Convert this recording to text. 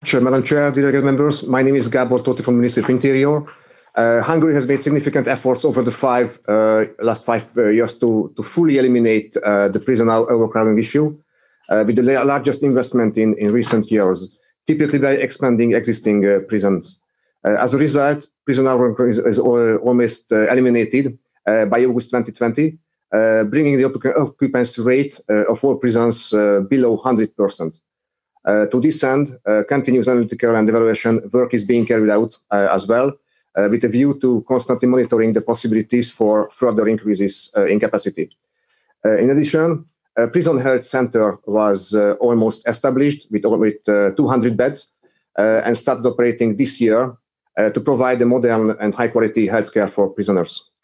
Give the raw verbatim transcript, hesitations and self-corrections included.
Sure, Madam Chair, dear members, my name is Gabor Toti from the Ministry of Interior. Uh, Hungary has made significant efforts over the five uh, last five uh, years to, to fully eliminate uh, the prison overcrowding issue, uh, with the largest investment in, in recent years, typically by expanding existing uh, prisons. Uh, as a result, prison overcrowding is, is almost uh, eliminated uh, by August twenty twenty, uh, bringing the occupancy rate uh, of all prisons uh, below one hundred percent. Uh, to this end, uh, continuous analytical and evaluation work is being carried out uh, as well, uh, with a view to constantly monitoring the possibilities for further increases uh, in capacity. Uh, in addition, a prison health center was uh, almost established with, with uh, two hundred beds uh, and started operating this year uh, to provide a modern and high quality healthcare for prisoners.